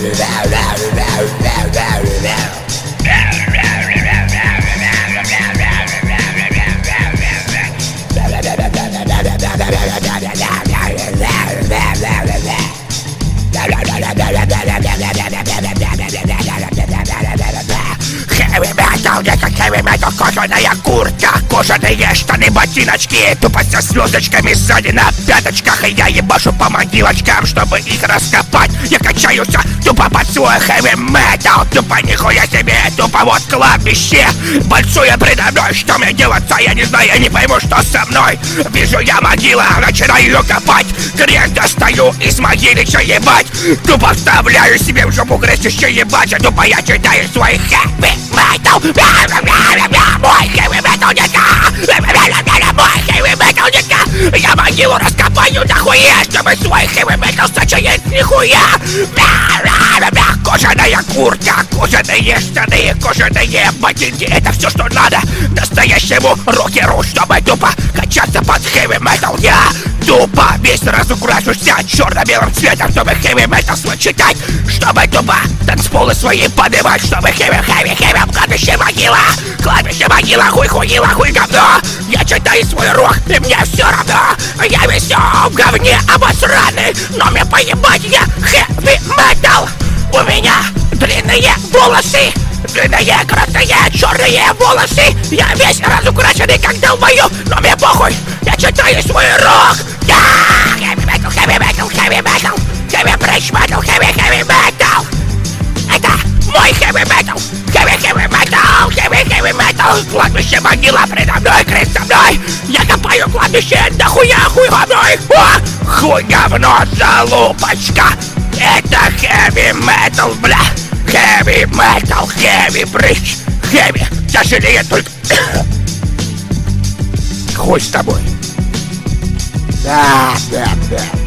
Heavy metal, кожаная куртка, кожаные штаны, ботиночки, тупо со звездочками сзади на пяточках. И я ебашу по могилочкам, чтобы их раскопать. Я качаюсь тупо под свой heavy metal, тупо нихуя себе, тупо вот кладбище большое предо мной. Что мне делаться, я не знаю, я не пойму, что со мной. Вижу я могила, начинаю ее копать, крест достаю из могилища, ебать. Тупо вставляю себе в жопу крестище, ебать. Тупо я читаю свой heavy metal. Мой heavy metal, мой heavy metal, я могилу раскопаю нахуя, чтобы свой heavy metal сочинить нихуя. Кожаная куртка, кожаные штаны, кожаные ботинки, это все, что надо настоящему рокеру, чтобы тупо качаться под heavy metal. Я тупо весь разукрашуся черно-белым цветом, чтобы heavy metal свой читать, чтобы тупо танцполы свои поднимать, чтобы heavy кладбище могила, хуй-хуила, хуй говно. Я читаю свой рок, и мне все равно. Я весь в говне обосранный, но мне поебать, я heavy metal. У меня длинные волосы, длинные, красные, черные волосы. Я весь разукрашенный, как долбоёб, но мне похуй. Я читаю свой рок. Heavy metal, heavy metal, heavy metal, heavy bridge metal, heavy metal. Это мой heavy metal, heavy metal, heavy metal. Кладбище могила предо мной, крест за мной. Я копаю кладбище, нахуя хуй говной. Хуй говно, залупочка. Это heavy metal, бля. Heavy metal, heavy bridge, heavy. Тяжелее только. Хуй с тобой. Да.